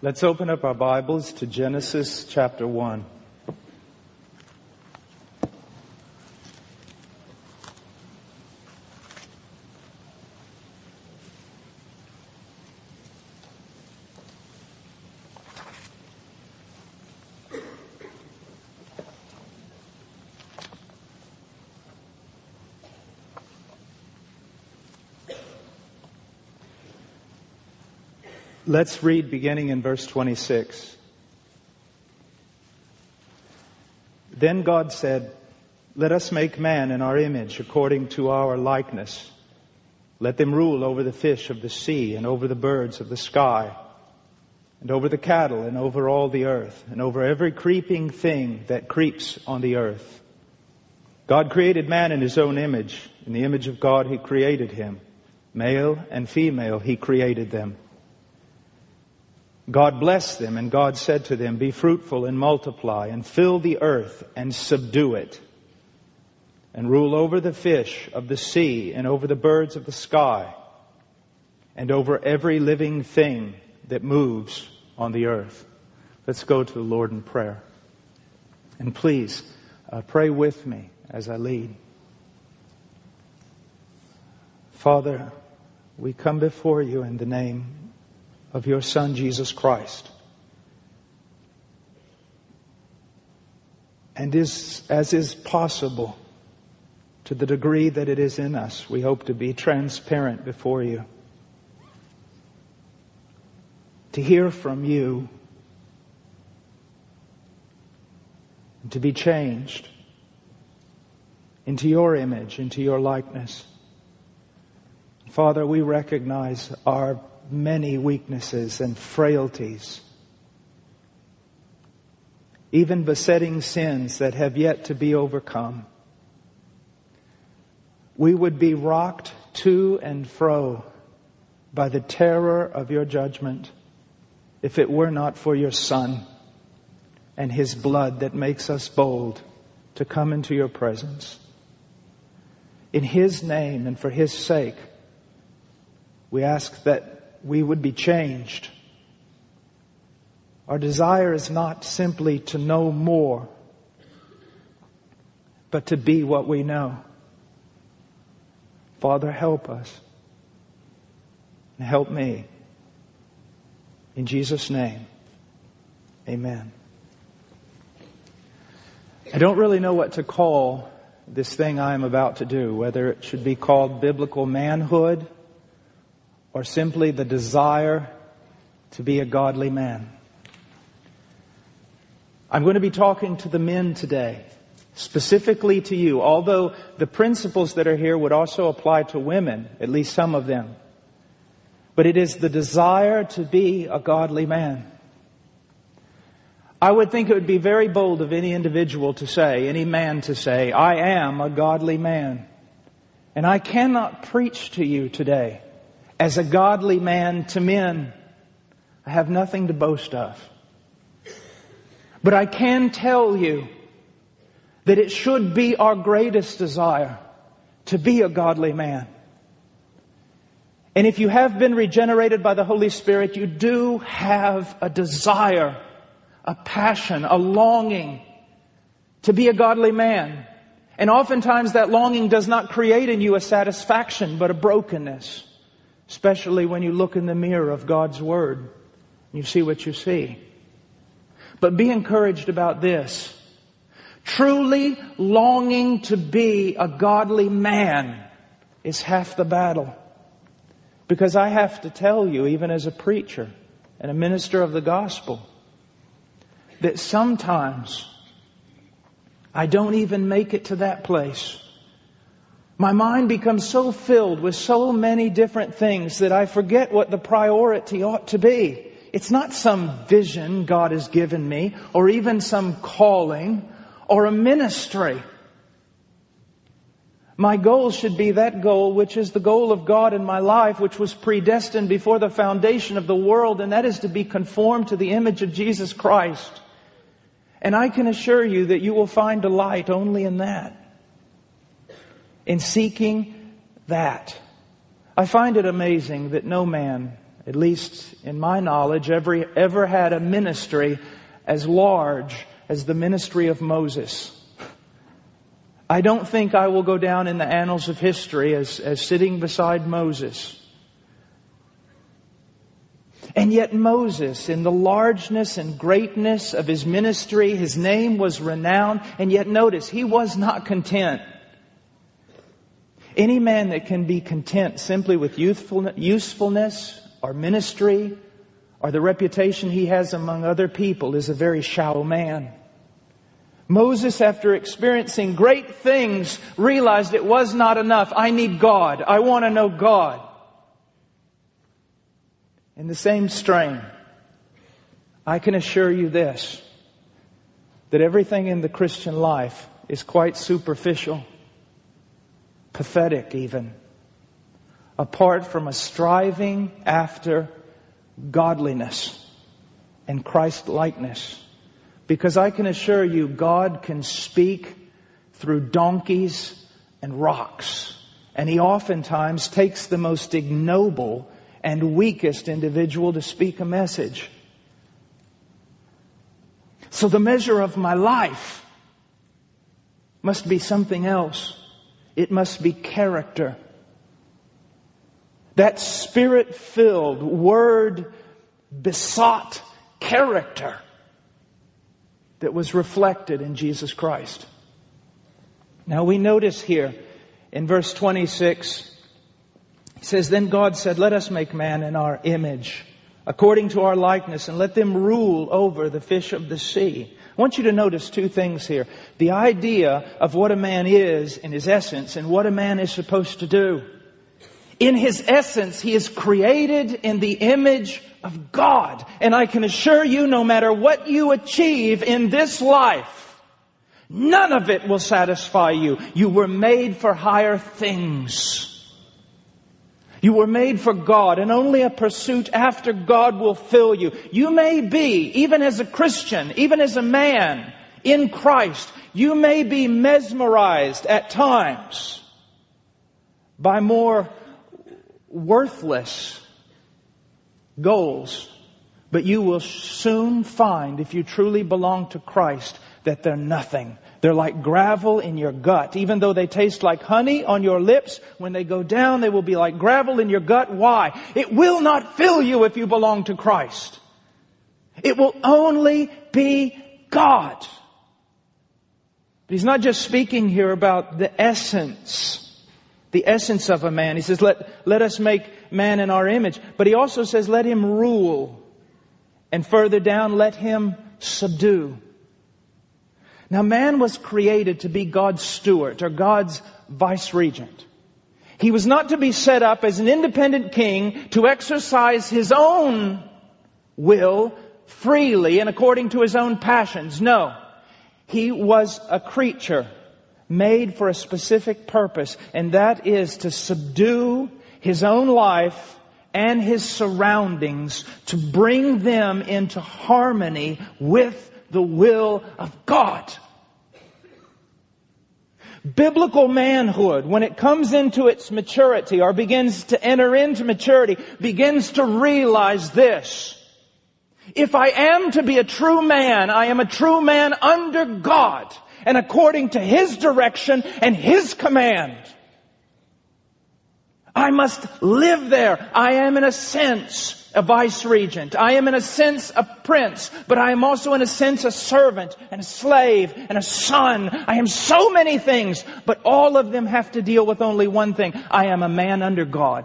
Let's open up our Bibles to Genesis chapter 1. Let's read beginning in verse 26. Then God said, "Let us make man in our image, according to our likeness. Let them rule over the fish of the sea, and over the birds of the sky, and over the cattle, and over all the earth, and over every creeping thing that creeps on the earth." God created man in His own image. In the image of God He created him. Male and female He created them. God blessed them, and God said to them, "Be fruitful and multiply, and fill the earth and subdue it, and rule over the fish of the sea, and over the birds of the sky, and over every living thing that moves on the earth." Let's go to the Lord in prayer. And please, pray with me as I lead. Father, we come before You in the name of Your Son, Jesus Christ. And as is possible, to the degree that it is in us, we hope to be transparent before You, to hear from You, and to be changed into Your image, into Your likeness. Father, we recognize our many weaknesses and frailties, even besetting sins that have yet to be overcome. We would be rocked to and fro by the terror of Your judgment if it were not for Your Son and His blood that makes us bold to come into Your presence. In His name and for His sake, we ask that we would be changed. Our desire is not simply to know more, but to be what we know. Father, help us. And help me. In Jesus' name, amen. I don't really know what to call this thing I am about to do, whether it should be called biblical manhood or simply the desire to be a godly man. I'm going to be talking to the men today, specifically to you, although the principles that are here would also apply to women, at least some of them. But it is the desire to be a godly man. I would think it would be very bold of any individual to say, any man to say, "I am a godly man." And I cannot preach to you today as a godly man to men. I have nothing to boast of. But I can tell you that it should be our greatest desire to be a godly man. And if you have been regenerated by the Holy Spirit, you do have a desire, a passion, a longing to be a godly man. And oftentimes that longing does not create in you a satisfaction, but a brokenness. Especially when you look in the mirror of God's Word and you see what you see. But be encouraged about this. Truly longing to be a godly man is half the battle. Because I have to tell you, even as a preacher and a minister of the gospel, that sometimes I don't even make it to that place. My mind becomes so filled with so many different things that I forget what the priority ought to be. It's not some vision God has given me, or even some calling, or a ministry. My goal should be that goal which is the goal of God in my life, which was predestined before the foundation of the world, and that is to be conformed to the image of Jesus Christ. And I can assure you that you will find delight only in that. In seeking that. I find it amazing that no man at least in my knowledge, ever had a ministry as large as the ministry of Moses. I don't think I will go down in the annals of history as sitting beside Moses. And yet Moses, in the largeness and greatness of his ministry, his name was renowned. And yet notice, he was not content. Any man that can be content simply with usefulness or ministry or the reputation he has among other people is a very shallow man. Moses, after experiencing great things, realized it was not enough. I need God. I want to know God. In the same strain, I can assure you this, that everything in the Christian life is quite superficial, pathetic even, apart from a striving after godliness and Christ-likeness. Because I can assure you, God can speak through donkeys and rocks. And He oftentimes takes the most ignoble and weakest individual to speak a message. So the measure of my life must be something else. It must be character. That Spirit-filled, Word-besought character that was reflected in Jesus Christ. Now we notice here in verse 26, He says, Then God said, Let us make man in our image, according to our likeness, and let them rule over the fish of the sea. I want you to notice two things here. The idea of what a man is in his essence and what a man is supposed to do. In his essence, he is created in the image of God. And I can assure you, no matter what you achieve in this life, none of it will satisfy you. You were made for higher things. You were made for God, and only a pursuit after God will fill you. You may be, even as a Christian, even as a man in Christ, you may be mesmerized at times by more worthless goals. But you will soon find, if you truly belong to Christ, that they're nothing. They're like gravel in your gut. Even though they taste like honey on your lips, when they go down, they will be like gravel in your gut. Why? It will not fill you if you belong to Christ. It will only be God. But He's not just speaking here about the essence of a man. He says, let us make man in our image. But He also says, let him rule. And further down, let him subdue. Now, man was created to be God's steward or God's vice-regent. He was not to be set up as an independent king to exercise his own will freely and according to his own passions. No, he was a creature made for a specific purpose, and that is to subdue his own life and his surroundings, to bring them into harmony with the will of God. Biblical manhood, when it comes into its maturity or begins to enter into maturity, begins to realize this. If I am to be a true man, I am a true man under God and according to His direction and His command. I must live there. I am in a sense a vice-regent. I am in a sense a prince, but I am also in a sense a servant and a slave and a son. I am so many things, but all of them have to deal with only one thing. I am a man under God.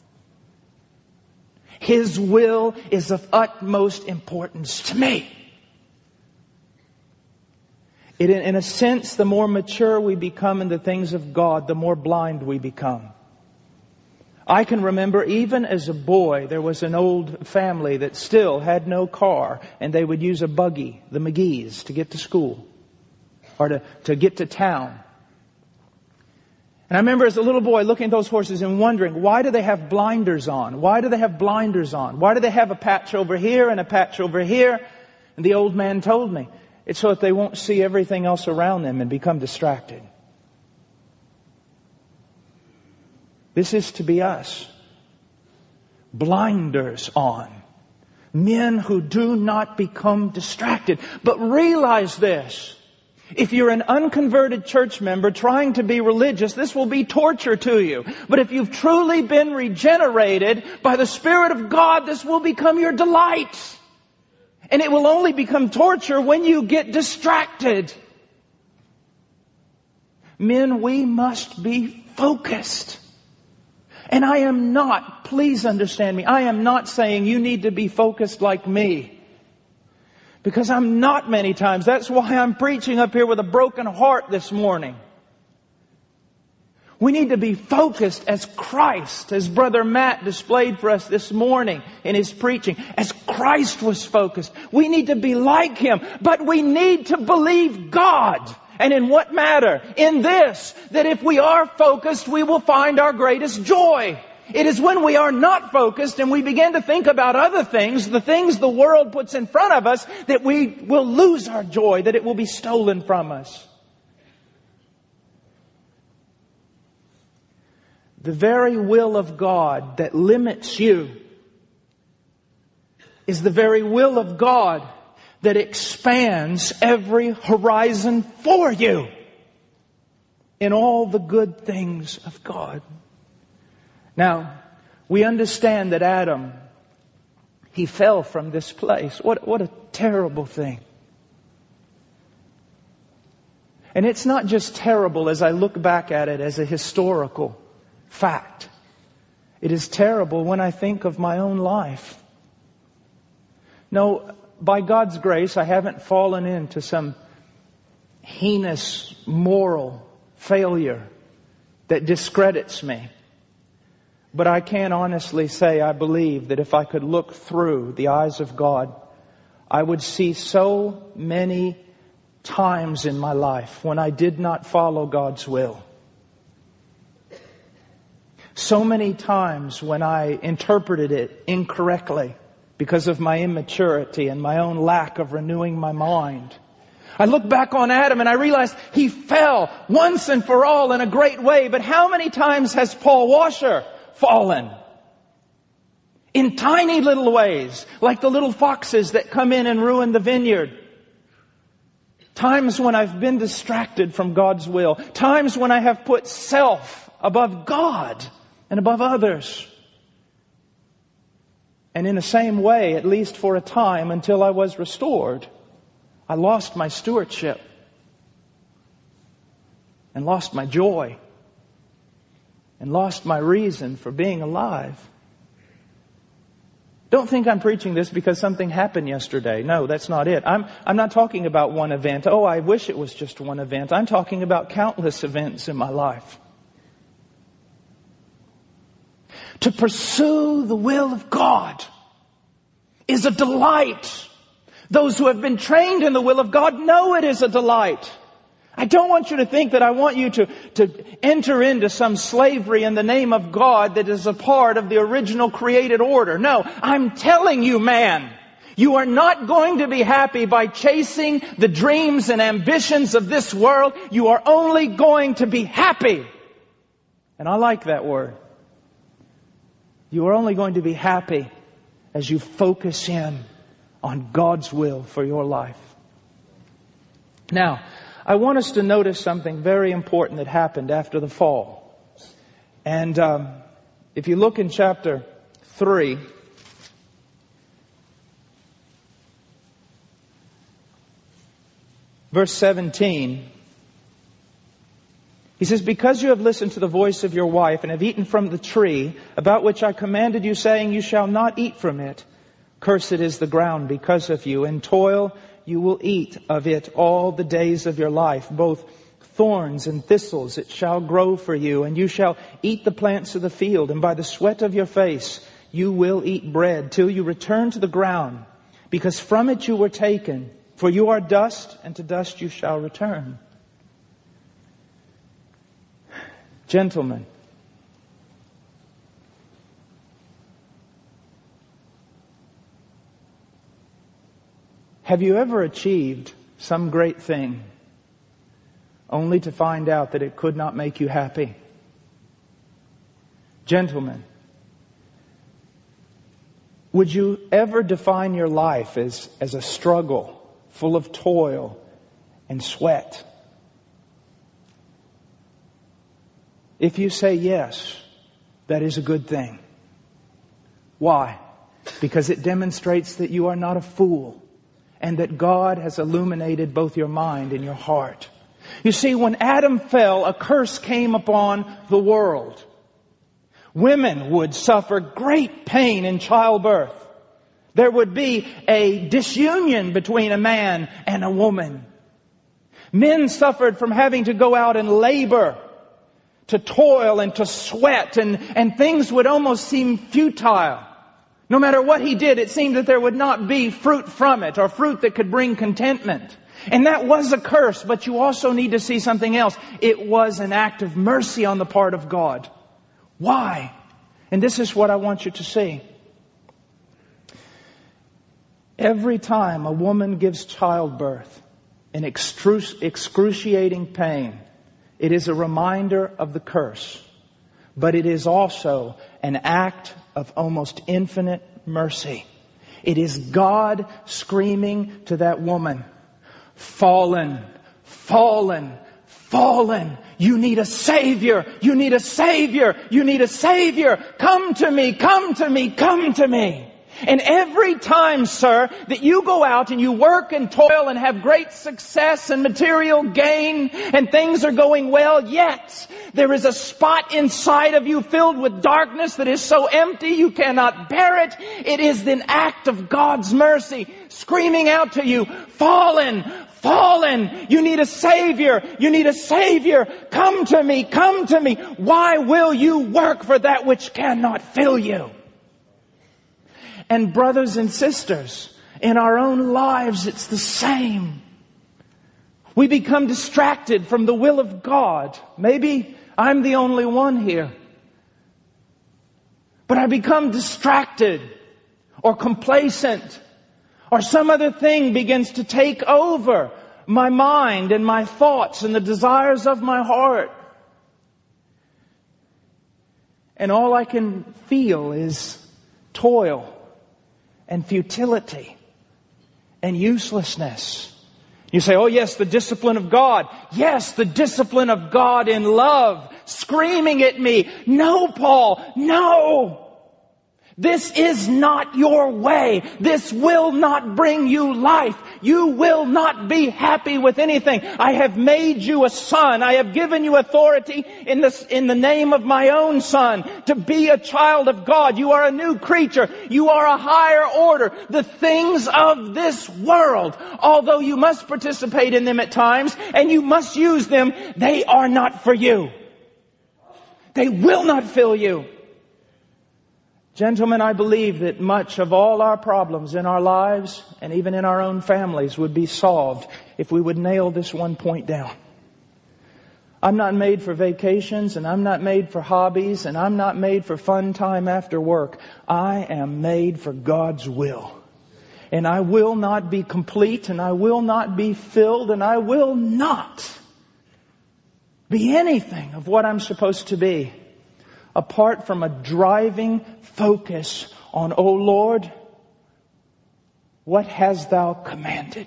His will is of utmost importance to me. In a sense, the more mature we become in the things of God, the more blind we become. I can remember even as a boy, there was an old family that still had no car, and they would use a buggy, the McGee's, to get to school or to get to town. And I remember as a little boy looking at those horses and wondering, why do they have blinders on? Why do they have blinders on? Why do they have a patch over here and a patch over here? And the old man told me, it's so that they won't see everything else around them and become distracted. This is to be us. blinders on. Men who do not become distracted. But realize this. If you're an unconverted church member trying to be religious, this will be torture to you. But if you've truly been regenerated by the Spirit of God, this will become your delight. And it will only become torture when you get distracted. Men, we must be focused. And I am not, please understand me, I am not saying you need to be focused like me. Because I'm not many times. That's why I'm preaching up here with a broken heart this morning. We need to be focused as Christ, as Brother Matt displayed for us this morning in his preaching. As Christ was focused. We need to be like Him. But we need to believe God. And in what matter? In this, that if we are focused, we will find our greatest joy. It is when we are not focused and we begin to think about other things, the things the world puts in front of us, that we will lose our joy, that it will be stolen from us. The very will of God that limits you is the very will of God that expands every horizon for you in all the good things of God. Now, we understand that Adam, he fell from this place. What a terrible thing. And it's not just terrible as I look back at it as a historical fact. It is terrible when I think of my own life. No, by God's grace, I haven't fallen into some heinous moral failure that discredits me. But I can honestly say I believe that if I could look through the eyes of God, I would see so many times in my life when I did not follow God's will. So many times when I interpreted it incorrectly because of my immaturity and my own lack of renewing my mind. I look back on Adam and I realize he fell once and for all in a great way. But how many times has Paul Washer fallen? In tiny little ways, like the little foxes that come in and ruin the vineyard. Times when I've been distracted from God's will. Times when I have put self above God and above others. And in the same way, at least for a time until I was restored, I lost my stewardship and lost my joy and lost my reason for being alive. Don't think I'm preaching this because something happened yesterday. No, that's not it. I'm not talking about one event. Oh, I wish it was just one event. I'm talking about countless events in my life. To pursue the will of God is a delight. Those who have been trained in the will of God know it is a delight. I don't want you to think that I want you to enter into some slavery in the name of God that is a part of the original created order. No, I'm telling you, man, you are not going to be happy by chasing the dreams and ambitions of this world. You are only going to be happy. And I like that word. You are only going to be happy as you focus in on God's will for your life. Now, I want us to notice something very important that happened after the fall. And if you look in chapter 3, verse 17, he says, "Because you have listened to the voice of your wife and have eaten from the tree about which I commanded you, saying, you shall not eat from it, cursed is the ground because of you. In toil you will eat of it all the days of your life. Both thorns and thistles it shall grow for you, and you shall eat the plants of the field, and by the sweat of your face you will eat bread till you return to the ground, because from it you were taken. For you are dust, and to dust you shall return." Gentlemen, have you ever achieved some great thing only to find out that it could not make you happy? Gentlemen, Would you ever define your life as a struggle full of toil and sweat? If you say yes, that is a good thing. Why? Because it demonstrates that you are not a fool and that God has illuminated both your mind and your heart. You see, when Adam fell, a curse came upon the world. Women would suffer great pain in childbirth. There would be a disunion between a man and a woman. Men suffered from having to go out and labor, to toil and to sweat, and things would almost seem futile. No matter what he did, it seemed that there would not be fruit from it, or fruit that could bring contentment. And that was a curse, but you also need to see something else. It was an act of mercy on the part of God. Why? And this is what I want you to see. Every time a woman gives childbirth in excruciating pain, it is a reminder of the curse. But it is also an act of almost infinite mercy. It is God screaming to that woman, "Fallen, fallen, fallen. You need a Savior. You need a Savior. You need a Savior. Come to me, come to me, come to me." And every time, sir, that you go out and you work and toil and have great success and material gain and things are going well, yet there is a spot inside of you filled with darkness that is so empty you cannot bear it. It is an act of God's mercy screaming out to you, "Fallen, fallen. You need a Savior. You need a Savior. Come to me, come to me." Why will you work for that which cannot fill you? And brothers and sisters, in our own lives, it's the same. We become distracted from the will of God. Maybe I'm the only one here. But I become distracted or complacent, or some other thing begins to take over my mind and my thoughts and the desires of my heart. And all I can feel is toil and futility and uselessness. You say, "Oh yes, the discipline of God." Yes, the discipline of God in love, screaming at me, "No, Paul, no! This is not your way. This will not bring you life. You will not be happy with anything. I have made you a son. I have given you authority in the name of my own Son to be a child of God. You are a new creature. You are a higher order. The things of this world, although you must participate in them at times and you must use them, they are not for you. They will not fill you. Gentlemen, I believe that much of all our problems in our lives and even in our own families would be solved if we would nail this one point down. I'm not made for vacations, and I'm not made for hobbies, and I'm not made for fun time after work. I am made for God's will. And I will not be complete, and I will not be filled, and I will not be anything of what I'm supposed to be apart from a driving focus on, "O Lord, what hast thou commanded?"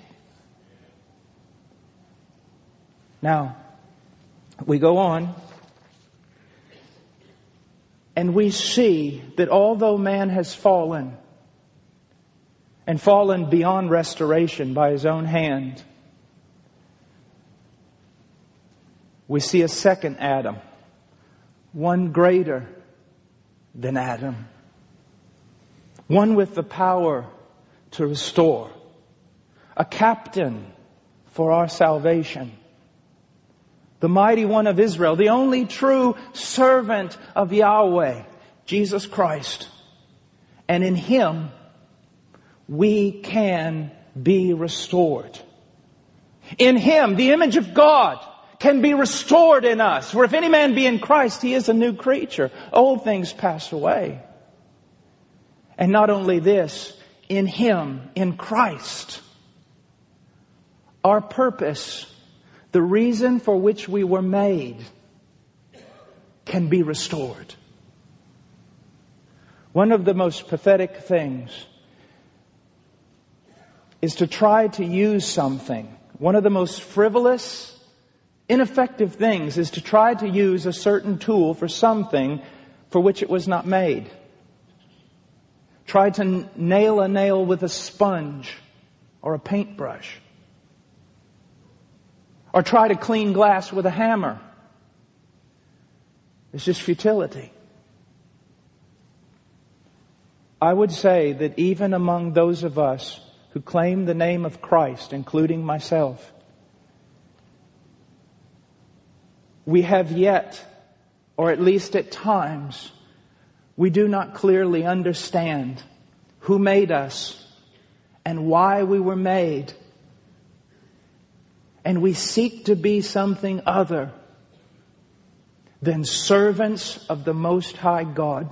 Now, we go on and we see that although man has fallen and fallen beyond restoration by his own hand, we see a second Adam, one greater than Adam, one with the power to restore, a captain for our salvation, the mighty one of Israel, the only true servant of Yahweh, Jesus Christ. And in Him, we can be restored. In Him, the image of God can be restored in us. For if any man be in Christ, he is a new creature. Old things pass away. And not only this, in Him, in Christ, our purpose, the reason for which we were made, can be restored. One of the most pathetic things is to try to use something. One of the most frivolous, ineffective things is to try to use a certain tool for something for which it was not made. Try to nail a nail with a sponge or a paintbrush. Or try to clean glass with a hammer. It's just futility. I would say that even among those of us who claim the name of Christ, including myself, we have yet, or at least at times, we do not clearly understand who made us and why we were made. And we seek to be something other than servants of the Most High God.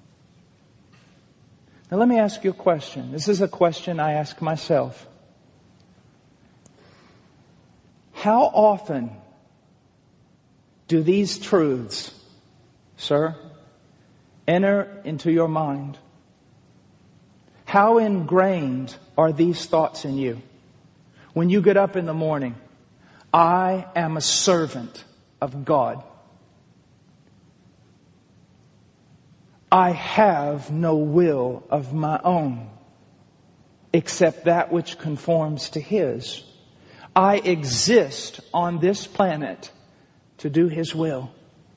Now let me ask you a question. This is a question I ask myself. How often do these truths, sir, enter into your mind? How ingrained are these thoughts in you? When you get up in the morning, I am a servant of God. I have no will of my own except that which conforms to His. I exist on this planet to do His will.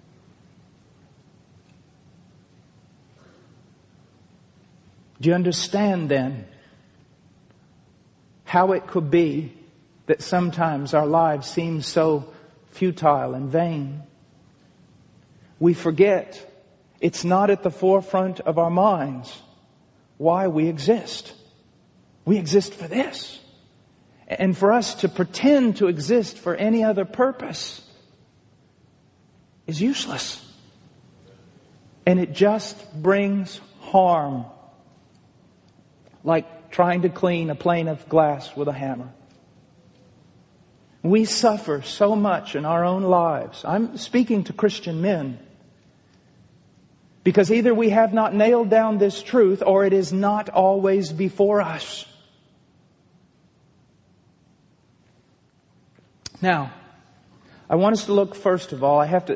Do you understand then how it could be that sometimes our lives seem so futile and vain? We forget it's not at the forefront of our minds why we exist. We exist for this. And for us to pretend to exist for any other purpose is useless. And it just brings harm. Like trying to clean a pane of glass with a hammer. We suffer so much in our own lives. I'm speaking to Christian men. Because either we have not nailed down this truth or it is not always before us. Now, I want us to look first of all, I've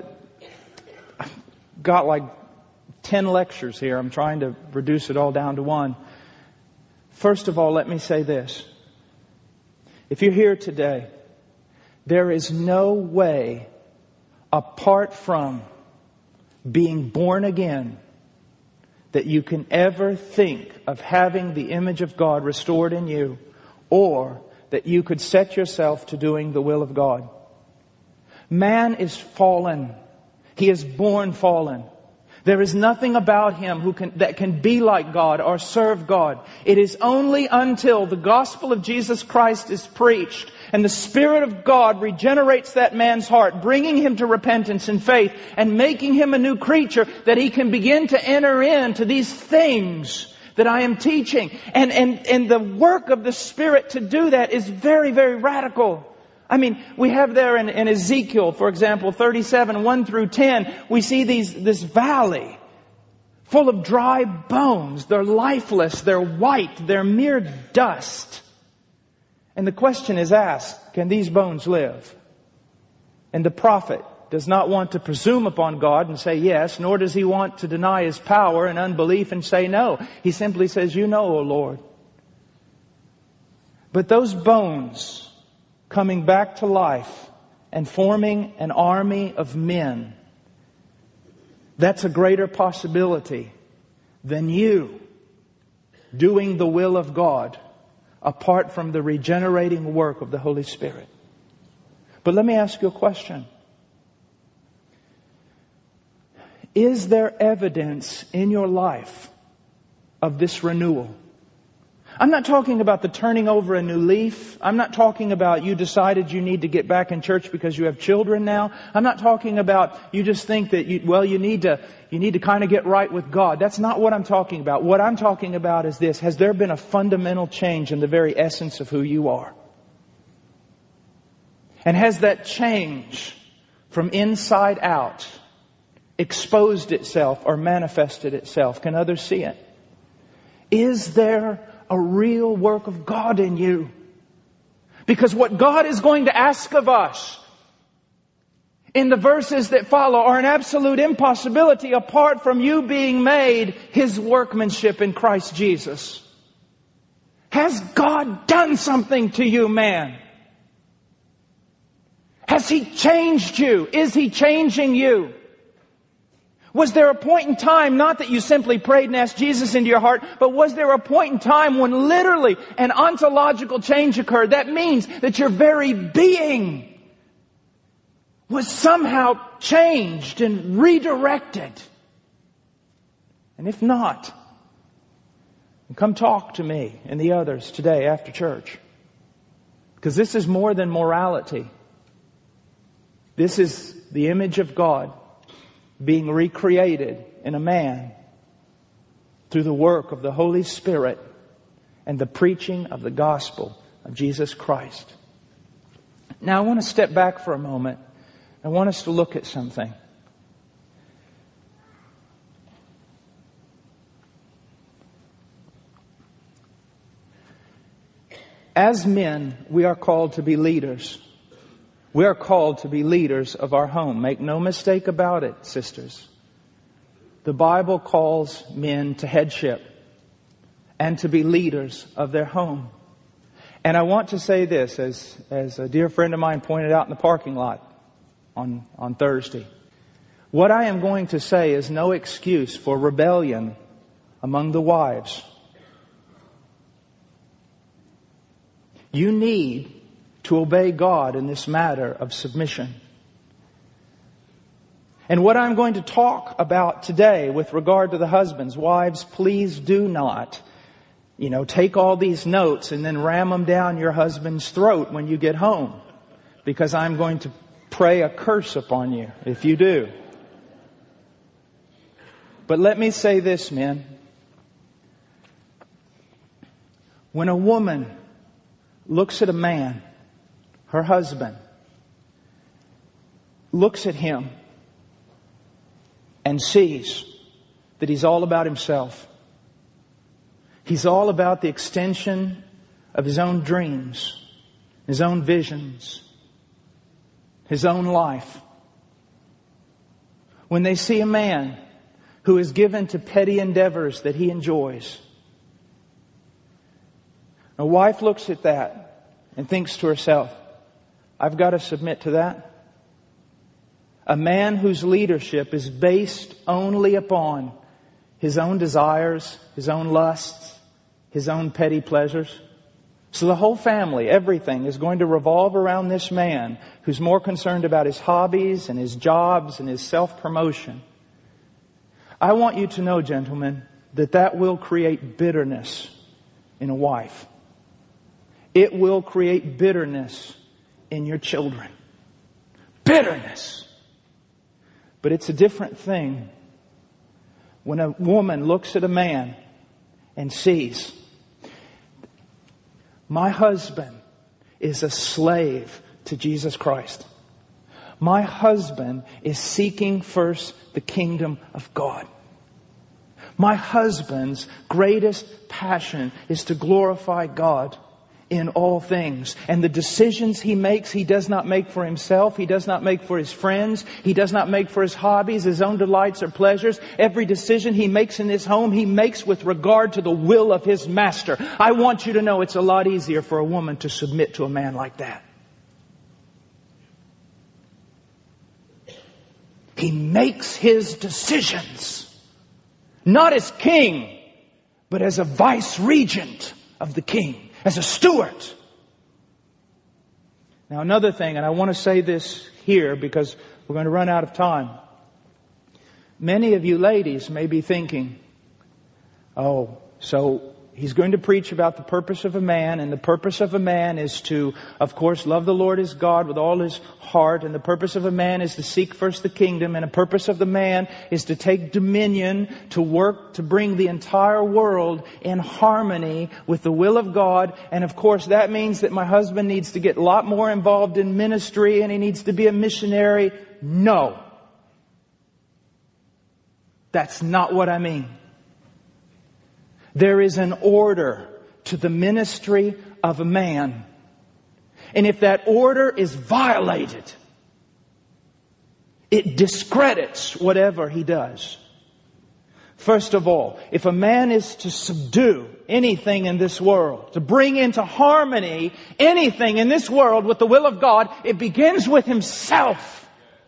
got like 10 lectures here. I'm trying to reduce it all down to one. First of all, let me say this. If you're here today, there is no way apart from being born again that you can ever think of having the image of God restored in you, or that you could set yourself to doing the will of God. Man is fallen. He is born fallen. There is nothing about him that can be like God or serve God. It is only until the gospel of Jesus Christ is preached and the Spirit of God regenerates that man's heart, bringing him to repentance and faith and making him a new creature, that he can begin to enter into these things that I am teaching. And the work of the Spirit to do that is very, very radical. I mean, we have there in Ezekiel, for example, 37, 1 through 10, we see this valley full of dry bones. They're lifeless, they're white, they're mere dust. And the question is asked, can these bones live? And the prophet does not want to presume upon God and say yes, nor does he want to deny His power and unbelief and say no. He simply says, you know, O Lord. But those bones coming back to life and forming an army of men, that's a greater possibility than you doing the will of God apart from the regenerating work of the Holy Spirit. But let me ask you a question. Is there evidence in your life of this renewal? I'm not talking about the turning over a new leaf. I'm not talking about you decided you need to get back in church because you have children now. I'm not talking about you just think that you need to kind of get right with God. That's not what I'm talking about. What I'm talking about is this. Has there been a fundamental change in the very essence of who you are? And has that change from inside out exposed itself or manifested itself? Can others see it? Is there a real work of God in you? Because what God is going to ask of us in the verses that follow are an absolute impossibility apart from you being made His workmanship in Christ Jesus. Has God done something to you, man? Has He changed you? Is He changing you? Was there a point in time, not that you simply prayed and asked Jesus into your heart, but was there a point in time when literally an ontological change occurred? That means that your very being was somehow changed and redirected. And if not, come talk to me and the others today after church. Because this is more than morality. This is the image of God being recreated in a man through the work of the Holy Spirit and the preaching of the gospel of Jesus Christ. Now I want to step back for a moment. I want us to look at something. As men, we are called to be leaders. We are called to be leaders of our home. Make no mistake about it, sisters. The Bible calls men to headship and to be leaders of their home. And I want to say this, as a dear friend of mine pointed out in the parking lot on Thursday. What I am going to say is no excuse for rebellion among the wives. You need to obey God in this matter of submission. And what I'm going to talk about today with regard to the husbands, wives, please do not, take all these notes and then ram them down your husband's throat when you get home. Because I'm going to pray a curse upon you if you do. But let me say this, men. When a woman looks at a man, her husband, looks at him and sees that he's all about himself. He's all about the extension of his own dreams, his own visions, his own life. When they see a man who is given to petty endeavors that he enjoys, a wife looks at that and thinks to herself, I've got to submit to that. A man whose leadership is based only upon his own desires, his own lusts, his own petty pleasures. So the whole family, everything is going to revolve around this man who's more concerned about his hobbies and his jobs and his self-promotion. I want you to know, gentlemen, that will create bitterness in a wife. It will create bitterness in your children. Bitterness. But it's a different thing when a woman looks at a man and sees, my husband is a slave to Jesus Christ. My husband is seeking first the kingdom of God. My husband's greatest passion is to glorify God in all things. And the decisions he makes, he does not make for himself. He does not make for his friends. He does not make for his hobbies, his own delights or pleasures. Every decision he makes in his home, he makes with regard to the will of his master. I want you to know it's a lot easier for a woman to submit to a man like that. He makes his decisions, not as king, but as a vice regent of the king. As a steward. Now another thing, and I want to say this here because we're going to run out of time. Many of you ladies may be thinking, oh, so he's going to preach about the purpose of a man, and the purpose of a man is to, of course, love the Lord his God with all his heart, and the purpose of a man is to seek first the kingdom, and the purpose of the man is to take dominion, to work to bring the entire world in harmony with the will of God. And of course, that means that my husband needs to get a lot more involved in ministry, and he needs to be a missionary. No. That's not what I mean. There is an order to the ministry of a man. And if that order is violated, it discredits whatever he does. First of all, if a man is to subdue anything in this world, to bring into harmony anything in this world with the will of God, it begins with himself.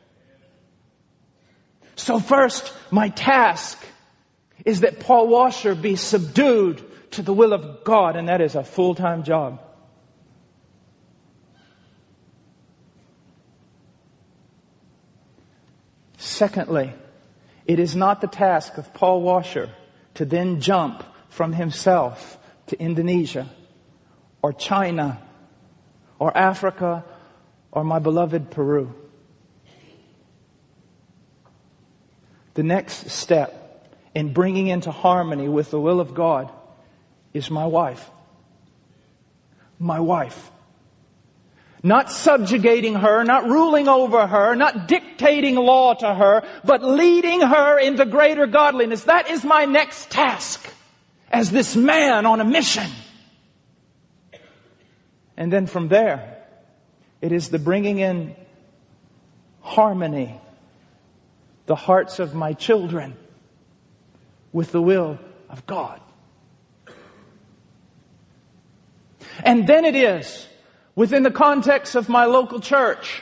So first, my task is that Paul Washer be subdued to the will of God, and that is a full-time job. Secondly, it is not the task of Paul Washer to then jump from himself to Indonesia or China or Africa or my beloved Peru. The next step in bringing into harmony with the will of God is my wife. My wife. Not subjugating her, not ruling over her, not dictating law to her, but leading her into greater godliness. That is my next task as this man on a mission. And then from there, it is the bringing in harmony, the hearts of my children with the will of God. And then it is within the context of my local church.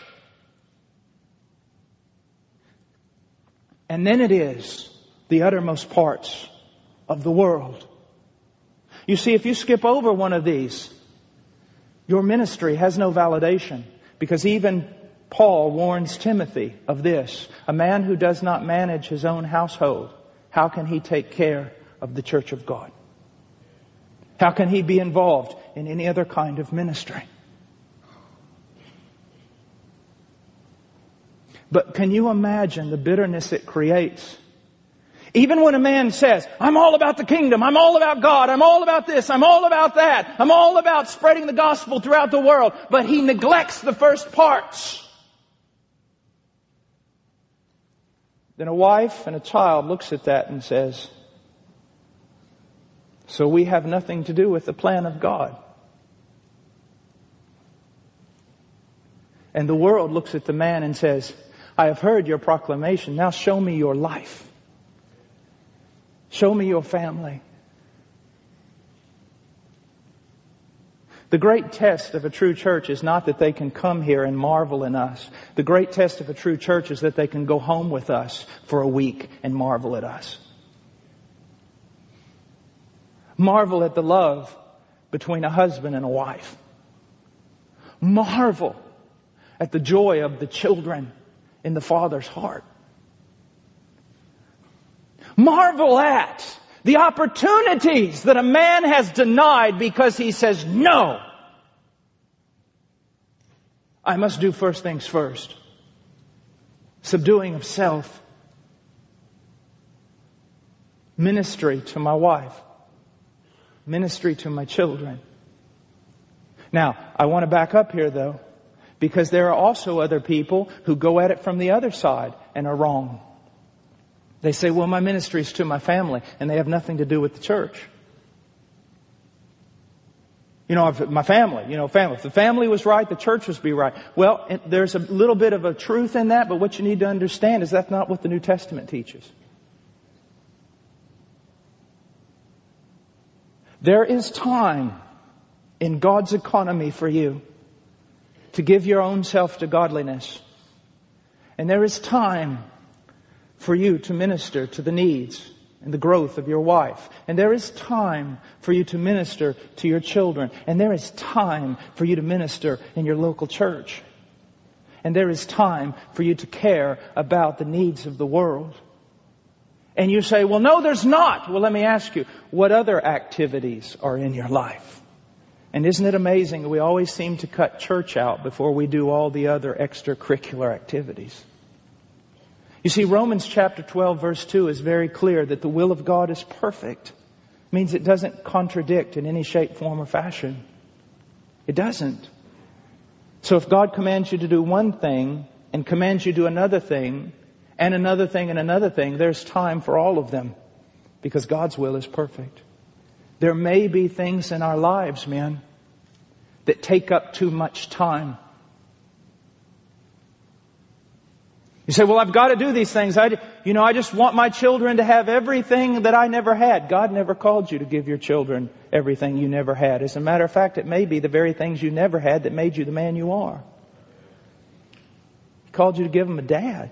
And then it is the uttermost parts of the world. You see, if you skip over one of these, your ministry has no validation, because even Paul warns Timothy of this. A man who does not manage his own household, how can he take care of the church of God? How can he be involved in any other kind of ministry? But can you imagine the bitterness it creates? Even when a man says, I'm all about the kingdom, I'm all about God, I'm all about this, I'm all about that, I'm all about spreading the gospel throughout the world, but he neglects the first parts. Then a wife and a child looks at that and says, so we have nothing to do with the plan of God. And the world looks at the man and says, I have heard your proclamation. Now show me your life. Show me your family. The great test of a true church is not that they can come here and marvel in us. The great test of a true church is that they can go home with us for a week and marvel at us. Marvel at the love between a husband and a wife. Marvel at the joy of the children in the Father's heart. Marvel at the opportunities that a man has denied because he says, no, I must do first things first. Subduing of self. Ministry to my wife. Ministry to my children. Now, I want to back up here though, because there are also other people who go at it from the other side and are wrong. They say, well, my ministry is to my family, and they have nothing to do with the church. My family, family. If the family was right, the church must be right. Well, there's a little bit of a truth in that, but what you need to understand is that's not what the New Testament teaches. There is time in God's economy for you to give your own self to godliness. And there is time for you to minister to the needs and the growth of your wife. And there is time for you to minister to your children. And there is time for you to minister in your local church. And there is time for you to care about the needs of the world. And you say, well, no, there's not. Well, let me ask you, what other activities are in your life? And isn't it amazing that we always seem to cut church out before we do all the other extracurricular activities? You see, Romans chapter 12 verse 2 is very clear that the will of God is perfect. It means it doesn't contradict in any shape, form, or fashion. It doesn't. So if God commands you to do one thing and commands you to do another thing, and another thing and another thing. There's time for all of them because God's will is perfect. There may be things in our lives, men, that take up too much time. You say, well, I've got to do these things. I just want my children to have everything that I never had. God never called you to give your children everything you never had. As a matter of fact, it may be the very things you never had that made you the man you are. He called you to give them a dad.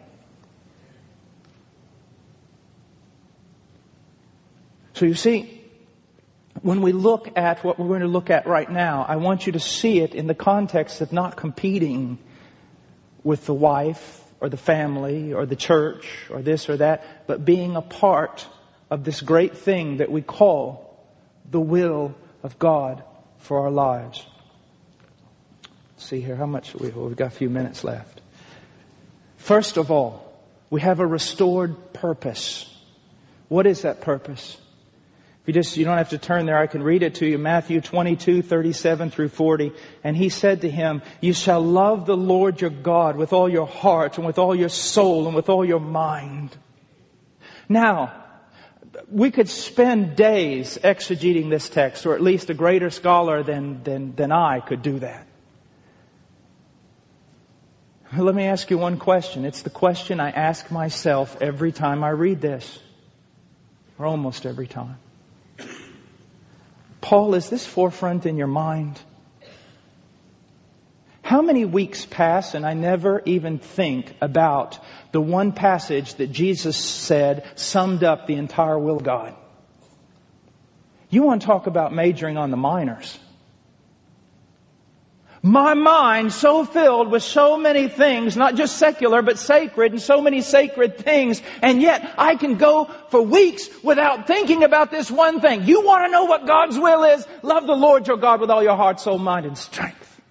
So you see, when we look at what we're going to look at right now, I want you to see it in the context of not competing with the wife or the family or the church or this or that, but being a part of this great thing that we call the will of God for our lives. Let's see here, how much we've got a few minutes left. First of all, we have a restored purpose. What is that purpose? You don't have to turn there, I can read it to you. Matthew 22:37 through 40. And He said to him, you shall love the Lord your God with all your heart and with all your soul and with all your mind. Now, we could spend days exegeting this text, or at least a greater scholar than I could do that. Let me ask you one question. It's the question I ask myself every time I read this, or almost every time. Paul, is this forefront in your mind? How many weeks pass and I never even think about the one passage that Jesus said summed up the entire will of God? You want to talk about majoring on the minors. My mind so filled with so many things, not just secular, but sacred, and so many sacred things. And yet I can go for weeks without thinking about this one thing. You want to know what God's will is? Love the Lord your God with all your heart, soul, mind, and strength.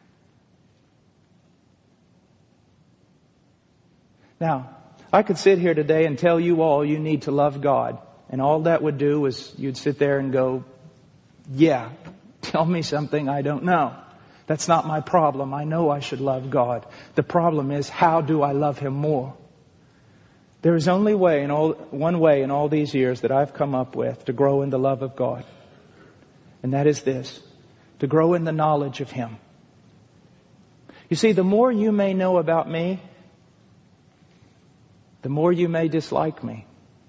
Now, I could sit here today and tell you all you need to love God. And all that would do is you'd sit there and go, yeah, tell me something I don't know. That's not my problem. I know I should love God. The problem is, how do I love Him more? There is only one way in all these years that I've come up with to grow in the love of God. And that is this: to grow in the knowledge of Him. You see, the more you may know about me, the more you may dislike me.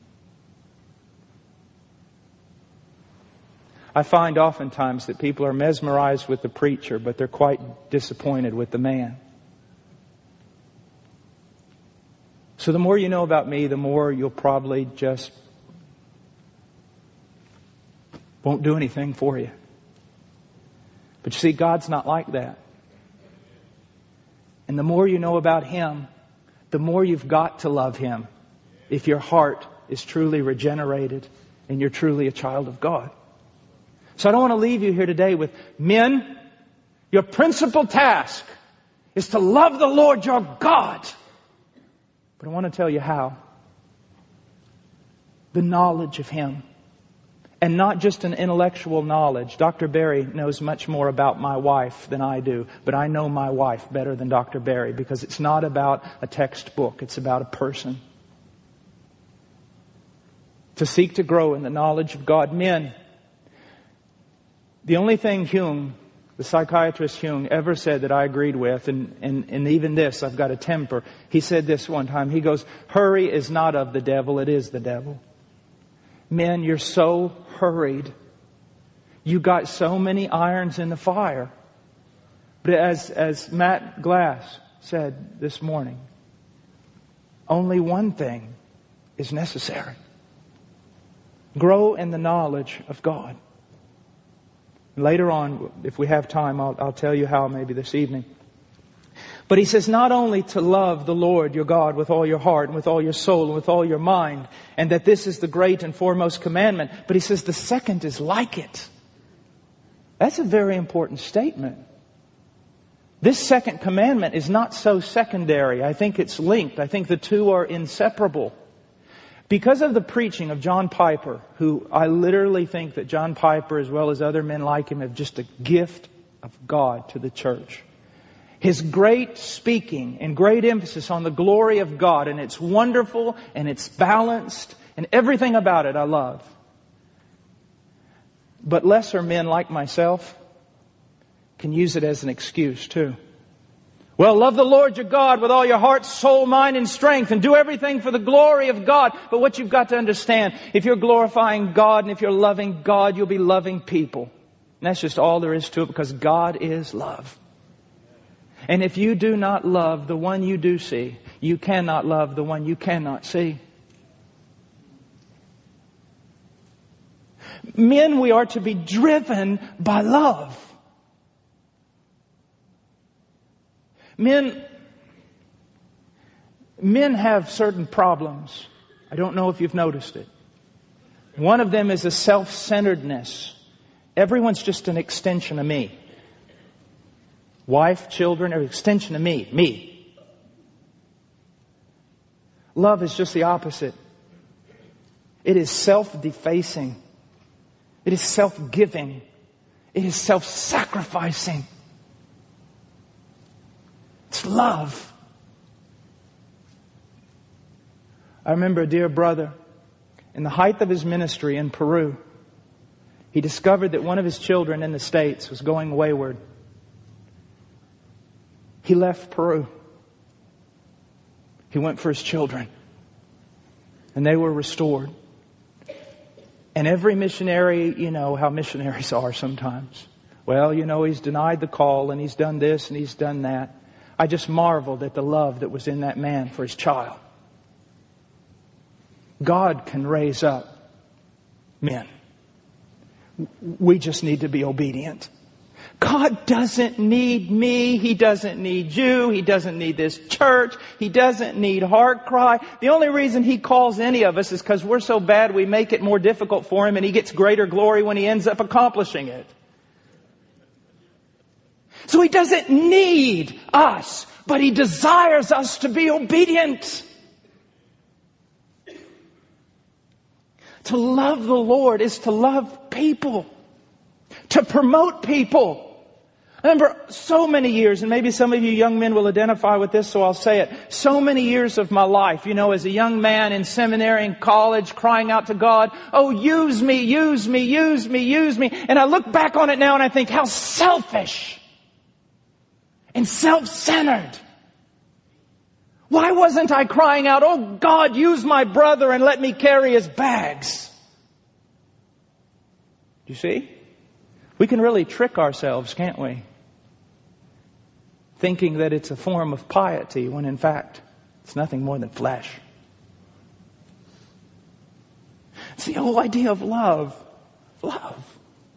I find oftentimes that people are mesmerized with the preacher, but they're quite disappointed with the man. So the more you know about me, the more you'll probably just won't do anything for you. But you see, God's not like that. And the more you know about Him, the more you've got to love Him if your heart is truly regenerated and you're truly a child of God. So I don't want to leave you here today with, men, your principal task is to love the Lord your God. But I want to tell you how. The knowledge of Him. And not just an intellectual knowledge. Dr. Barry knows much more about my wife than I do. But I know my wife better than Dr. Barry, because it's not about a textbook. It's about a person. To seek to grow in the knowledge of God. Men, the only thing Jung, the psychiatrist Jung, ever said that I agreed with, and even this, I've got a temper. He said this one time. He goes, hurry is not of the devil, it is the devil. Men, you're so hurried. You got so many irons in the fire. But as Matt Glass said this morning, only one thing is necessary. Grow in the knowledge of God. Later on, if we have time, I'll tell you how, maybe this evening. But he says not only to love the Lord your God with all your heart and with all your soul and with all your mind, and that this is the great and foremost commandment, but he says the second is like it. That's a very important statement. This second commandment is not so secondary. I think it's linked. I think the two are inseparable. Because of the preaching of John Piper, who I literally think that John Piper, as well as other men like him, have just a gift of God to the church. His great speaking and great emphasis on the glory of God, and it's wonderful and it's balanced and everything about it I love. But lesser men like myself can use it as an excuse too. Well, love the Lord your God with all your heart, soul, mind, and strength, and do everything for the glory of God. But what you've got to understand, if you're glorifying God and if you're loving God, you'll be loving people. And that's just all there is to it, because God is love. And if you do not love the one you do see, you cannot love the one you cannot see. Men, we are to be driven by love. Men have certain problems. I don't know if you've noticed it. One of them is a self-centeredness. Everyone's just an extension of me. Wife, children, an extension of me. Me. Love is just the opposite. It is self-defacing. It is self-giving. It is self-sacrificing. It's love. I remember a dear brother, in the height of his ministry in Peru, he discovered that one of his children in the States was going wayward. He left Peru. He went for his children. And they were restored. And every missionary, you know how missionaries are sometimes. Well, he's denied the call and he's done this and he's done that. I just marveled at the love that was in that man for his child. God can raise up men. We just need to be obedient. God doesn't need me. He doesn't need you. He doesn't need this church. He doesn't need Heart Cry. The only reason He calls any of us is because we're so bad we make it more difficult for Him, and He gets greater glory when He ends up accomplishing it. So He doesn't need us, but He desires us to be obedient. To love the Lord is to love people. To promote people. I remember so many years, and maybe some of you young men will identify with this, so I'll say it. So many years of my life, as a young man in seminary and college, crying out to God, oh, use me, use me, use me, use me. And I look back on it now and I think, how selfish and self-centered. Why wasn't I crying out, oh God, use my brother and let me carry his bags? You see? We can really trick ourselves, can't we? Thinking that it's a form of piety when in fact it's nothing more than flesh. It's the whole idea of love. Love.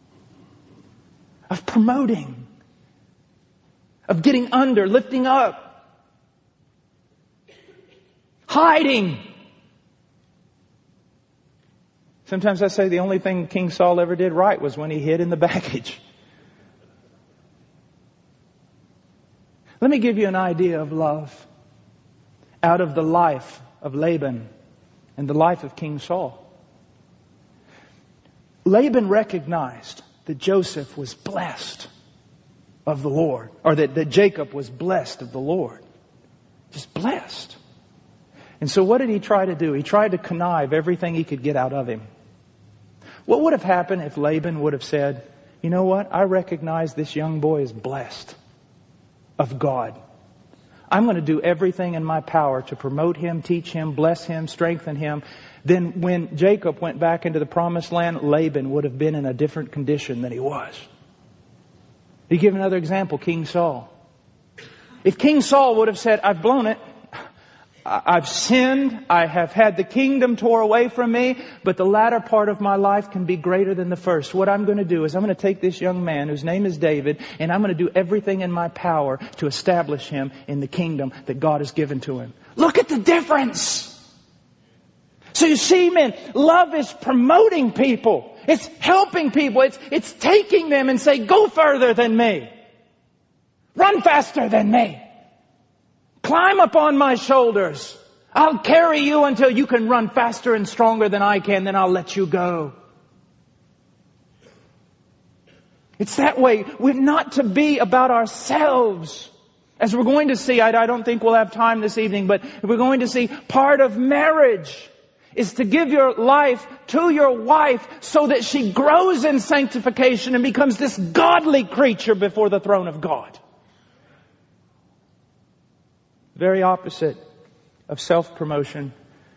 Of promoting. Of getting under, lifting up. Hiding. Sometimes I say the only thing King Saul ever did right was when he hid in the baggage. Let me give you an idea of love out of the life of Laban and the life of King Saul. Laban recognized that Joseph was blessed of the Lord, or that Jacob was blessed of the Lord. Just blessed. And so what did he try to do? He tried to connive everything he could get out of him. What would have happened if Laban would have said, you know what? I recognize this young boy is blessed of God. I'm going to do everything in my power to promote him, teach him, bless him, strengthen him. Then when Jacob went back into the promised land, Laban would have been in a different condition than he was. To give another example, King Saul. If King Saul would have said, I've blown it. I've sinned. I have had the kingdom tore away from me, but the latter part of my life can be greater than the first. What I'm going to do is I'm going to take this young man whose name is David, and I'm going to do everything in my power to establish him in the kingdom that God has given to him. Look at the difference. So you see, men, love is promoting people. It's helping people. It's taking them and say, go further than me. Run faster than me. Climb up on my shoulders. I'll carry you until you can run faster and stronger than I can. Then I'll let you go. It's that way. We're not to be about ourselves. As we're going to see, I don't think we'll have time this evening, but we're going to see part of marriage is to give your life to your wife so that she grows in sanctification and becomes this godly creature before the throne of God. Very opposite of self-promotion.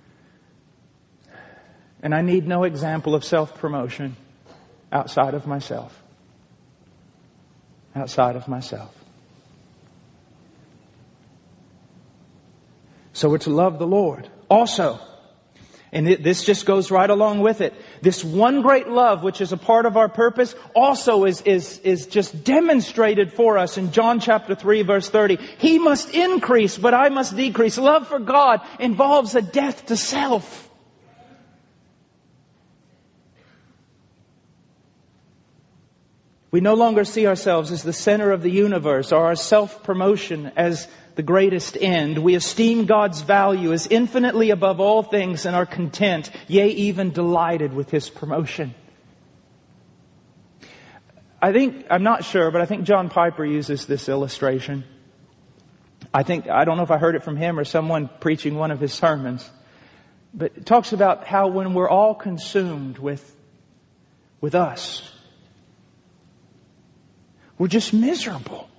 And I need no example of self-promotion outside of myself. Outside of myself. So we're to love the Lord. Also, and this just goes right along with it, this one great love, which is a part of our purpose, also is just demonstrated for us in John chapter 3 verse 30. He must increase, but I must decrease. Love for God involves a death to self. We no longer see ourselves as the center of the universe or our self-promotion as the greatest end. We esteem God's value as infinitely above all things and are content, yea, even delighted with His promotion. I'm not sure, but I think John Piper uses this illustration. I don't know if I heard it from him or someone preaching one of his sermons, but it talks about how when we're all consumed with us, we're just miserable.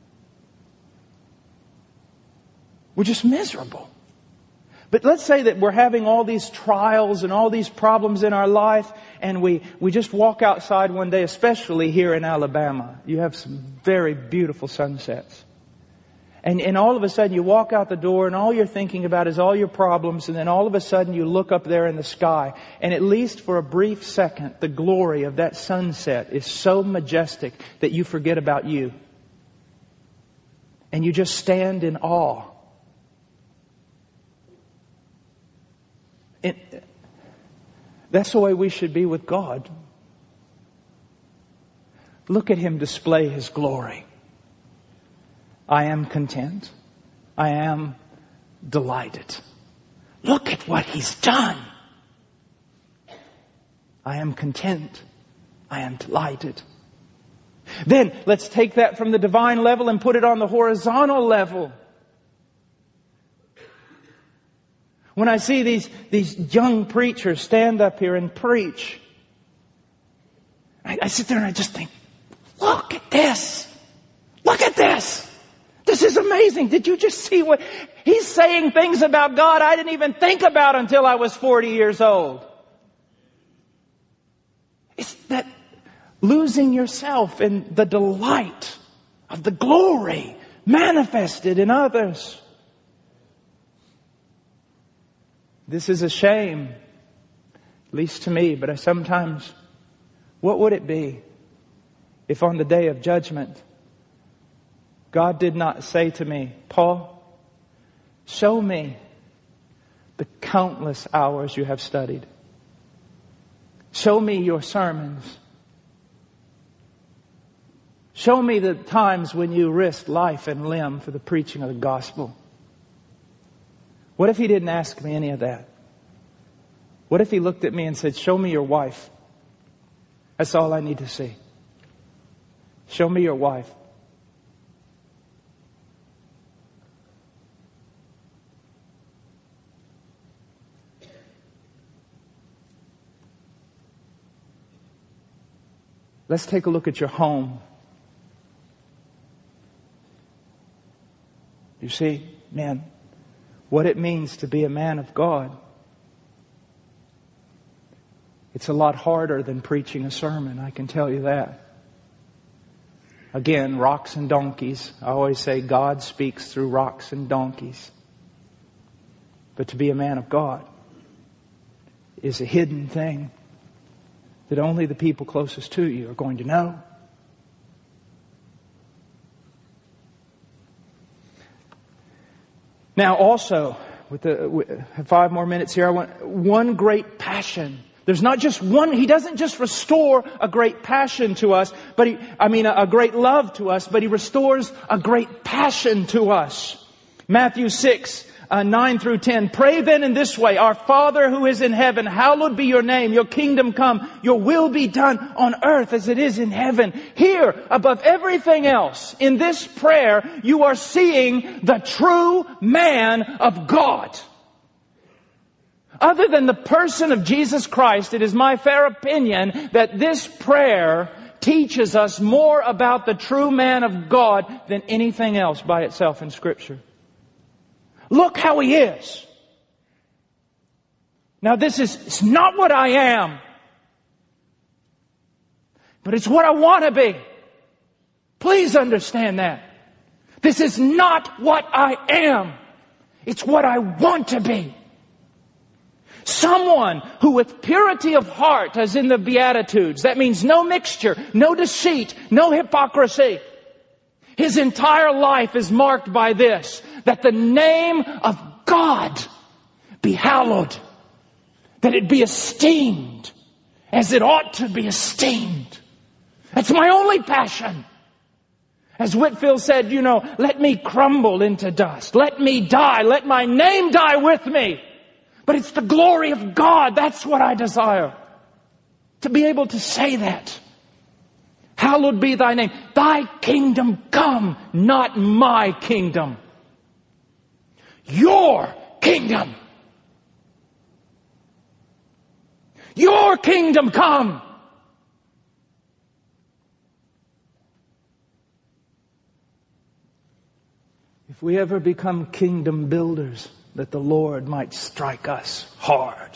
We're just miserable. But let's say that we're having all these trials and all these problems in our life, and we just walk outside one day, especially here in Alabama. You have some very beautiful sunsets. And all of a sudden you walk out the door and all you're thinking about is all your problems, and then all of a sudden you look up there in the sky, and at least for a brief second, the glory of that sunset is so majestic that you forget about you. And you just stand in awe. That's the way we should be with God. Look at Him display His glory. I am content. I am delighted. Look at what He's done. I am content. I am delighted. Then let's take that from the divine level and put it on the horizontal level. When I see these young preachers stand up here and preach, I sit there and I just think, look at this. Look at this. This is amazing. Did you just see what he's saying? Things about God I didn't even think about until I was 40 years old. It's that losing yourself in the delight of the glory manifested in others. This is a shame, at least to me, but what would it be if on the day of judgment, God did not say to me, Paul, show me the countless hours you have studied. Show me your sermons. Show me the times when you risked life and limb for the preaching of the gospel. What if He didn't ask me any of that? What if He looked at me and said, show me your wife. That's all I need to see. Show me your wife. Let's take a look at your home. You see, man, what it means to be a man of God. It's a lot harder than preaching a sermon, I can tell you that. Again, rocks and donkeys. I always say God speaks through rocks and donkeys. But to be a man of God is a hidden thing that only the people closest to you are going to know. Now also, with 5 more minutes here, I want one great passion. There's not just one, He doesn't just restore a great passion to us, but a great love to us, but He restores a great passion to us. Matthew 6, 9 through 10. Pray then in this way, Our Father who is in heaven, hallowed be your name. Your kingdom come. Your will be done on earth as it is in heaven. Here, above everything else, in this prayer, you are seeing the true man of God. Other than the person of Jesus Christ, it is my fair opinion that this prayer teaches us more about the true man of God than anything else by itself in Scripture. Look how He is. Now it's not what I am, but it's what I want to be. Please understand that. This is not what I am. It's what I want to be. Someone who with purity of heart, as in the Beatitudes, that means no mixture, no deceit, no hypocrisy. His entire life is marked by this, that the name of God be hallowed, that it be esteemed as it ought to be esteemed. That's my only passion. As Whitefield said, let me crumble into dust. Let me die. Let my name die with me. But it's the glory of God. That's what I desire. To be able to say that. Hallowed be thy name. Thy kingdom come, not my kingdom. Your kingdom. Your kingdom come. If we ever become kingdom builders, that the Lord might strike us hard.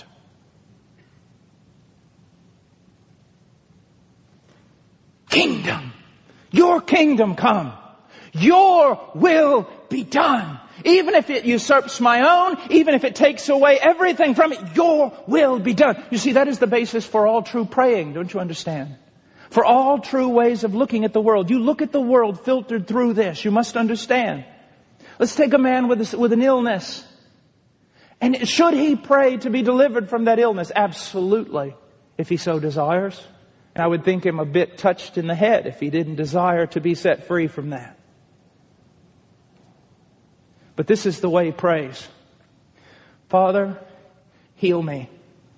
Kingdom. Your kingdom come. Your will be done. Even if it usurps my own, even if it takes away everything from it, your will be done. You see, that is the basis for all true praying, don't you understand? For all true ways of looking at the world. You look at the world filtered through this. You must understand. Let's take a man with an illness. And should he pray to be delivered from that illness? Absolutely, if he so desires. And I would think him a bit touched in the head if he didn't desire to be set free from that. But this is the way he prays. Father, heal me.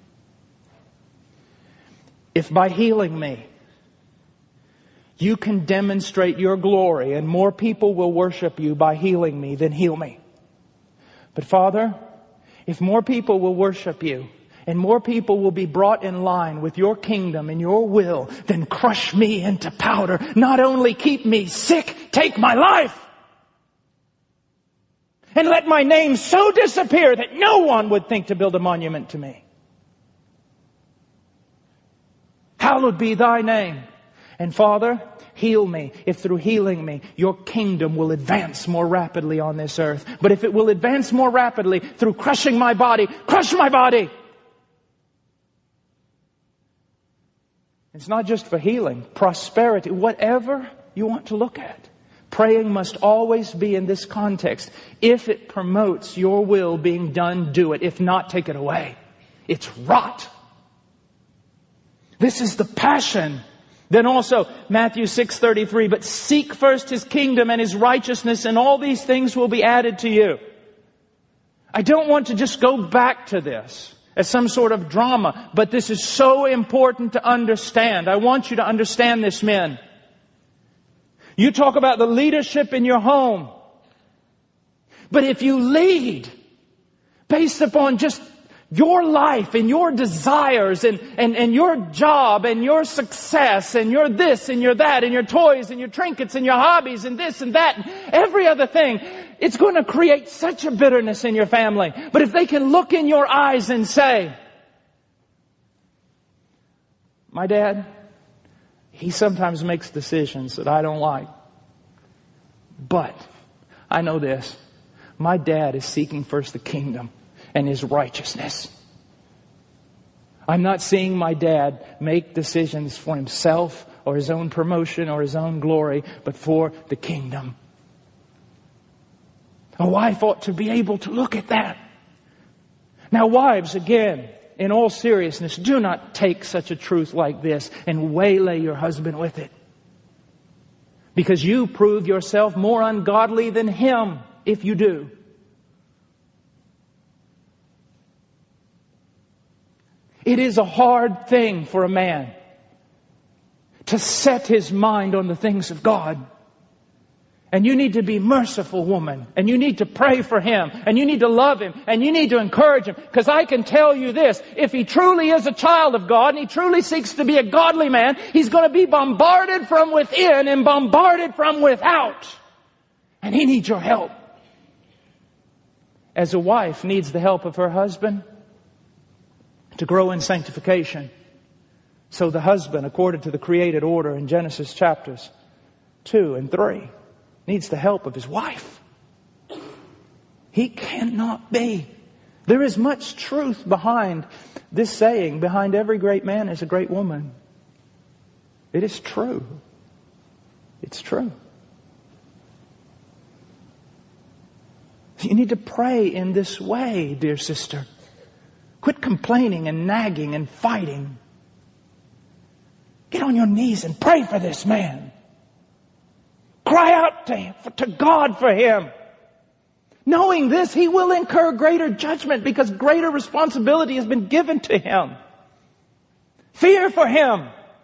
If by healing me, you can demonstrate your glory and more people will worship you by healing me, then heal me. But Father, if more people will worship you and more people will be brought in line with your kingdom and your will, then crush me into powder. Not only keep me sick, take my life. And let my name so disappear that no one would think to build a monument to me. Hallowed be thy name. And Father, heal me. If through healing me, your kingdom will advance more rapidly on this earth. But if it will advance more rapidly through crushing my body, crush my body. It's not just for healing, prosperity, whatever you want to look at. Praying must always be in this context. If it promotes your will being done, do it. If not, take it away. It's rot. This is the passion. Then also, Matthew 6:33, but seek first His kingdom and His righteousness, and all these things will be added to you. I don't want to just go back to this as some sort of drama, but this is so important to understand. I want you to understand this, men. You talk about the leadership in your home. But if you lead based upon just your life and your desires and your job and your success and your this and your that and your toys and your trinkets and your hobbies and this and that and every other thing, it's going to create such a bitterness in your family. But if they can look in your eyes and say, my dad, he sometimes makes decisions that I don't like. But I know this. My dad is seeking first the kingdom and His righteousness. I'm not seeing my dad make decisions for himself or his own promotion or his own glory, but for the kingdom. A wife ought to be able to look at that. Now, wives, again, in all seriousness, do not take such a truth like this and waylay your husband with it. Because you prove yourself more ungodly than him if you do. It is a hard thing for a man to set his mind on the things of God. And you need to be merciful, woman. And you need to pray for him. And you need to love him. And you need to encourage him. Because I can tell you this. If he truly is a child of God and he truly seeks to be a godly man, he's going to be bombarded from within and bombarded from without. And he needs your help. As a wife needs the help of her husband to grow in sanctification, so the husband, according to the created order in Genesis chapters 2 and 3, needs the help of his wife. He cannot be. There is much truth behind this saying, behind every great man is a great woman. It is true. It's true. You need to pray in this way, dear sister. Quit complaining and nagging and fighting. Get on your knees and pray for this man. Cry out to God for him. Knowing this, he will incur greater judgment because greater responsibility has been given to him. Fear for him.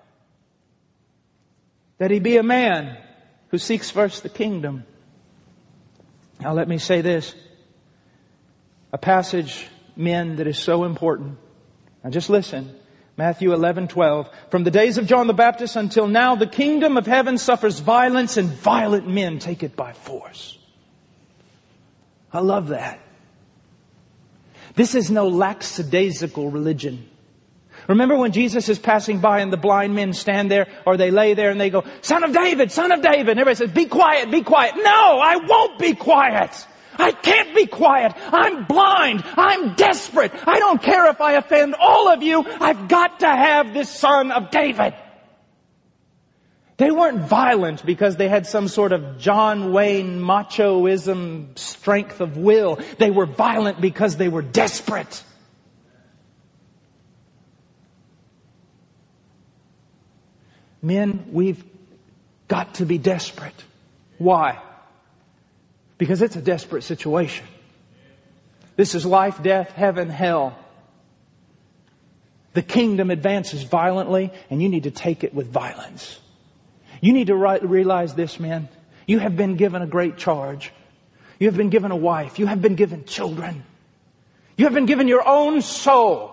That he be a man who seeks first the kingdom. Now let me say this. A passage, men, that is so important. Now just listen. Matthew 11:12. From the days of John the Baptist until now, the kingdom of heaven suffers violence and violent men take it by force. I love that. This is no lackadaisical religion. Remember when Jesus is passing by and the blind men stand there or they lay there and they go, Son of David, Son of David. And everybody says, be quiet, be quiet. No, I won't be quiet. I can't be quiet. I'm blind. I'm desperate. I don't care if I offend all of you. I've got to have this Son of David. They weren't violent because they had some sort of John Wayne machoism strength of will. They were violent because they were desperate. Men, we've got to be desperate. Why? Because it's a desperate situation. This is life, death, heaven, hell. The kingdom advances violently, and you need to take it with violence. You need to realize this, men. You have been given a great charge. You have been given a wife. You have been given children. You have been given your own soul.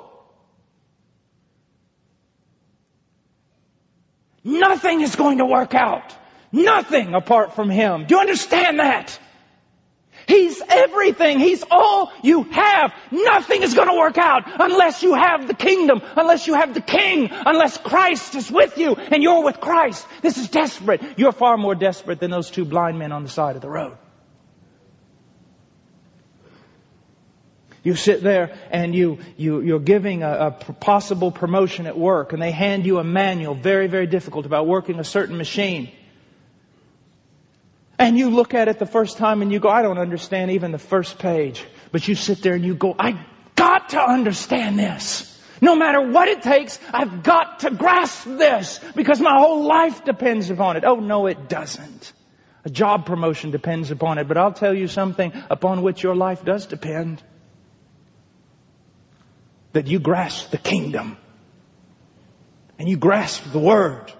Nothing is going to work out. Nothing apart from Him. Do you understand that? He's everything. He's all you have. Nothing is going to work out unless you have the kingdom, unless you have the King, unless Christ is with you and you're with Christ. This is desperate. You're far more desperate than those two blind men on the side of the road. You sit there and you're giving a possible promotion at work, and they hand you a manual, very, very difficult, about working a certain machine. And you look at it the first time and you go, I don't understand even the first page. But you sit there and you go, I got to understand this. No matter what it takes, I've got to grasp this because my whole life depends upon it. Oh, no, it doesn't. A job promotion depends upon it. But I'll tell you something upon which your life does depend. That you grasp the kingdom. And you grasp the Word.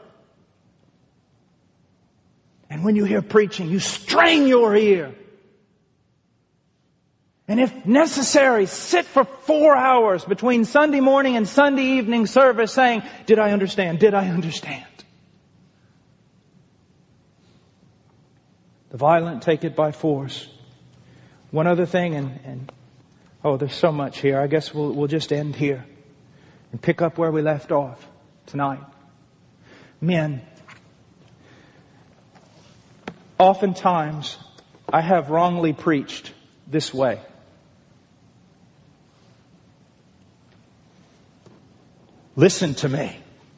And when you hear preaching, you strain your ear. And if necessary, sit for 4 hours between Sunday morning and Sunday evening service saying, did I understand? Did I understand? The violent take it by force. One other thing, and there's so much here. I guess we'll just end here and pick up where we left off tonight. Men, oftentimes I have wrongly preached this way. Listen to me.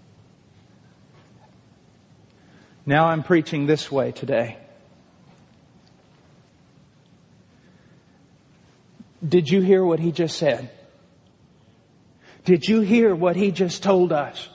Now I'm preaching this way today. Did you hear what he just said? Did you hear what he just told us?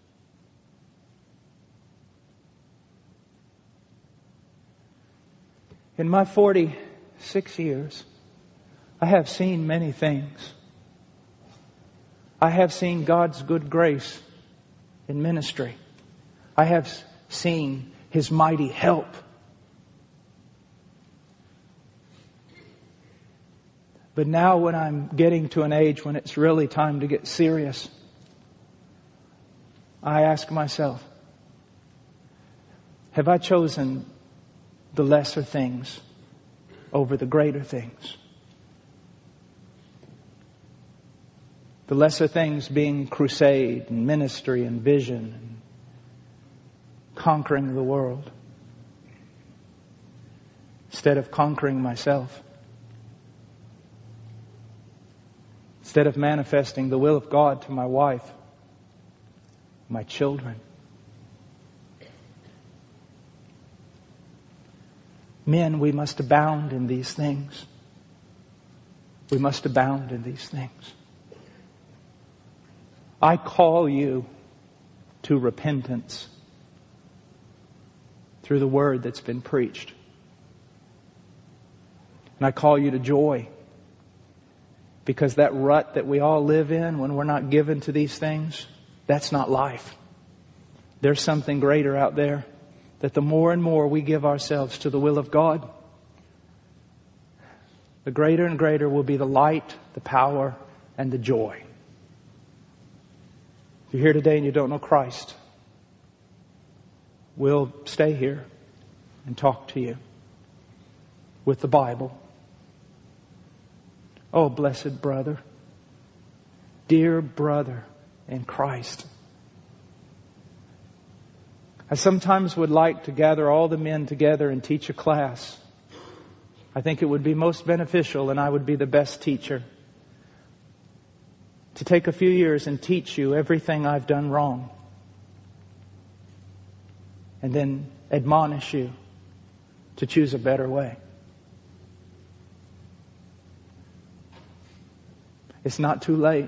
In my 46 years, I have seen many things. I have seen God's good grace in ministry. I have seen His mighty help. But now when I'm getting to an age when it's really time to get serious, I ask myself, have I chosen the lesser things over the greater things? The lesser things being crusade and ministry and vision and conquering the world, instead of conquering myself. Instead of manifesting the will of God to my wife, my children. Men, we must abound in these things. We must abound in these things. I call you to repentance through the word that's been preached. And I call you to joy. Because that rut that we all live in when we're not given to these things, that's not life. There's something greater out there, that the more and more we give ourselves to the will of God, the greater and greater will be the light, the power, and the joy. If you're here today and you don't know Christ, we'll stay here and talk to you with the Bible. Oh, blessed brother, dear brother in Christ. I sometimes would like to gather all the men together and teach a class. I think it would be most beneficial, and I would be the best teacher, to take a few years and teach you everything I've done wrong, and then admonish you to choose a better way. It's not too late.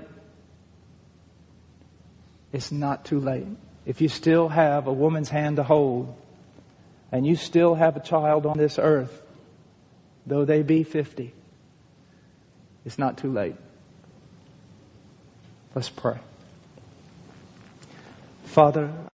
It's not too late. If you still have a woman's hand to hold, and you still have a child on this earth, though they be 50, it's not too late. Let's pray. Father,